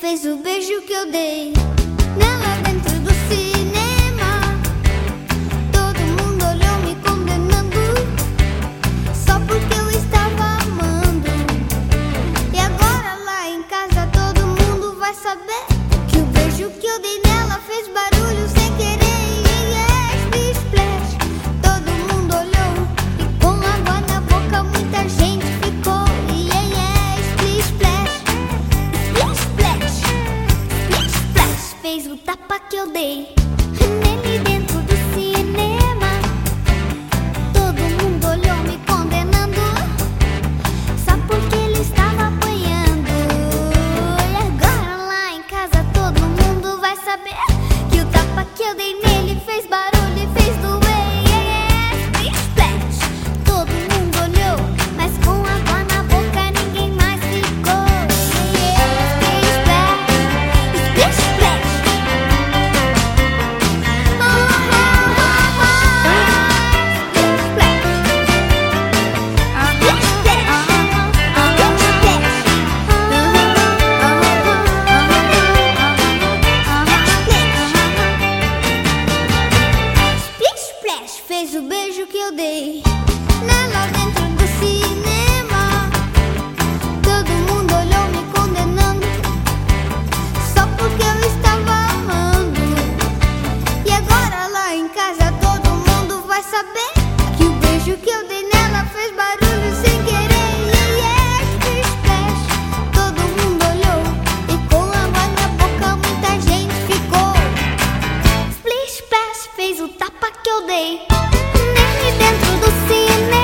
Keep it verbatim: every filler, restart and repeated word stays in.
fez o beijo que eu dei nela dentro do cinema. Todo mundo olhou me condenando só porque eu estava amando. E agora lá em casa todo mundo vai saber que o beijo que eu dei nela fez barulho sem querer. Yes, splish, splash. Todo mundo olhou e com água na boca muita gente ficou. Yeah, yeah, splish, splash. Splish, splash. Splish, splash. Fez o tapa que eu dei nele dentro do cinema. Todo mundo olhou me condenando só porque ele estava apanhando. E agora lá em casa todo mundo vai saber que o tapa que eu dei nele fez barulho e fez doer. Yeah, yeah, splish, splash. Todo mundo olhou, mas com água na boca ninguém mais ficou. Yeah, yeah, splish, splash. Splish, splash. Oh, oh, oh, oh. Splish, splash. Splish, splash. Splish, splash. Splish, splash. Fez o beijo que eu dei nela dentro do cinema. Todo mundo olhou me condenando só porque eu estava amando. E agora lá em casa todo mundo vai saber que o beijo que eu dei nela fez barulho sem querer. Yeah, yeah, splish, splash. Todo mundo olhou e com água na boca muita gente ficou. Splish, splash. Fez o tapa que eu dei nele dentro do cinema.